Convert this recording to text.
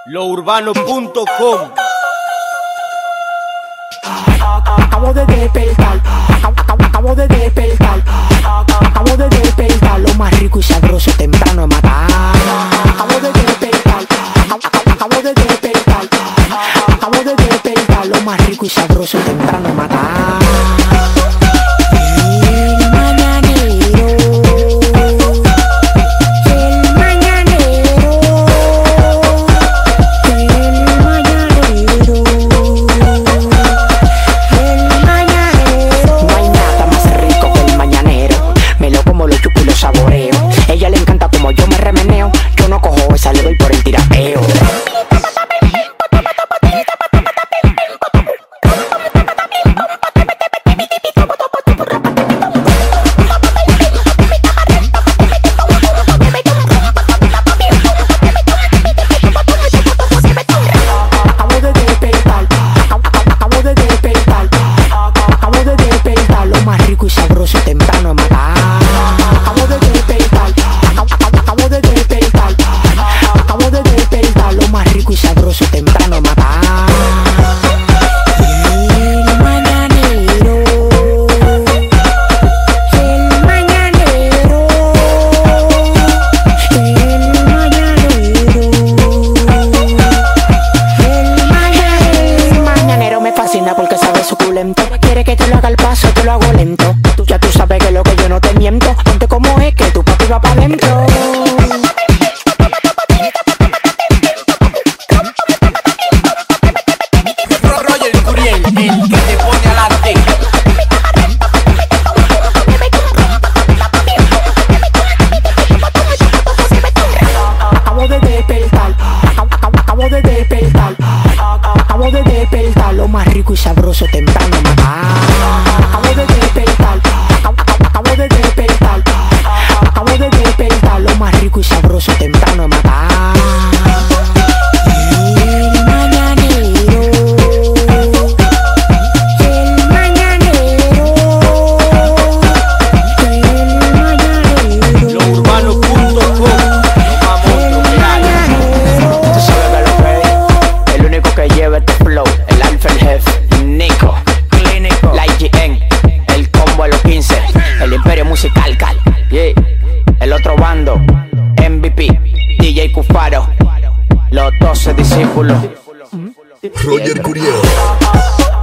Lourbano.com. Acabo de despertar, acabo de despertar, acabo de despertar, lo más rico y sabroso temprano a matar. Acabo de despertar, acabo de despertar, acabo de despertar, lo más rico y sabroso temprano a matar. Ella le encanta como yo me remeneo. Yo no cojo esa, le doy por el tirateo. Acabo de despertar, acabo de despertar, acabo de despertar, lo más rico y sabroso temprano a matar. Acabo de despertar, acabo de despertar, acabo de despertar, lo más rico y sabroso temprano a matar. El mañanero, el mañanero, el mañanero me fascina porque sabe suculento. Quiere que te lo haga al paso, te lo hago lento. Ya tú sabes que lo que yo no te miento. Ponte como es que tu papi va pa' dentro. Roger Curiel, el que te pone adelante. Acabo de despertar, acabo de despertar, acabo de despertar, lo más rico y sabroso temprano a matar. Acabo de despertar, acabo de despertar, acabo de despertar, lo más rico y sabroso temprano a matar. El mañanero, el mañanero, el mañanero. Lourbano.com. Tú sabes que lo pedí. El único que lleva este flow, el alfa, el jefe, Nico, Clínico, la IGN, el combo de los 15, el imperio musical, yeah. El otro bando, MVP, DJ Cufaro, los 12 discípulos. Roger Curiel.